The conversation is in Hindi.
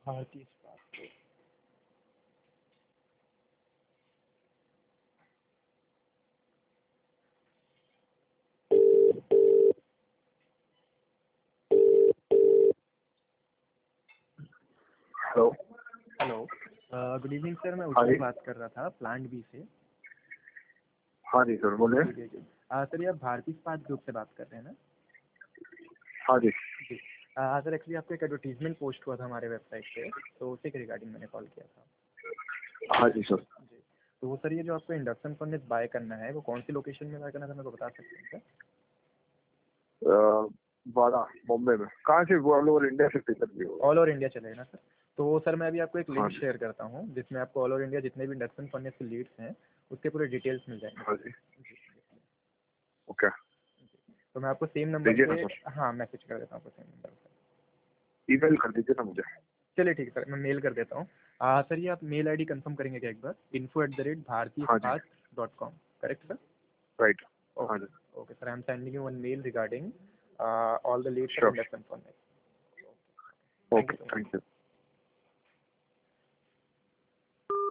भारतीय Ispat. Hello. Hello, good evening sir, मैं हाँ जी। उससे बात कर रहा था प्लांट बी से। हाँ जी सर, बोलिए। जी जी जी। सर, ये आप भारतीय इस्पात ग्रुप से बात कर रहे हैं ना? हाँ जी। जी। सर, एक्चुअली आपको एक एडवर्टीजमेंट पोस्ट हुआ था हमारे वेबसाइट पे, तो उसी के रिगार्डिंग मैंने कॉल किया था। हाँ जी सर। जी। तो सर, ये जो आपको इंडक्शन फर्नेस बाय करना है वो कौन सी लोकेशन में बाय करना था, मेरे को बता सकते हैं सर? बाड़ा, बॉम्बे में। कहाँ से? वो ऑल ओवर इंडिया से पिकअप भी होगा। ऑल ओवर इंडिया चलेगा ना सर? तो सर, मैं अभी आपको एक हाँ लिंक जी। शेयर करता हूँ जिसमें आपको ऑल ओवर इंडिया जितने भी इंडक्शन फर्नेस के लीड्स हैं उसके पूरे डिटेल्स मिल जाएंगे। हाँ जी। जी। ओके, तो मैं आपको सेम नंबर दीजिए ना पे, सर। हाँ, मैसेज कर देता हूँ आपको सेम नंबर पे। ईमेल कर दीजिए ना मुझे। चलिए ठीक है सर, मैं मेल कर देता हूँ। सर, ये आप मेल आईडी कंफर्म करेंगे क्या एक बार? हाँ जी। info@bharatiyspath.com, correct sir? राइट। हाँ ओके। जी। Okay sir, I am sending you one mail regarding all the leads of sure. Induction furnace. Thank okay, you so much. Thank you.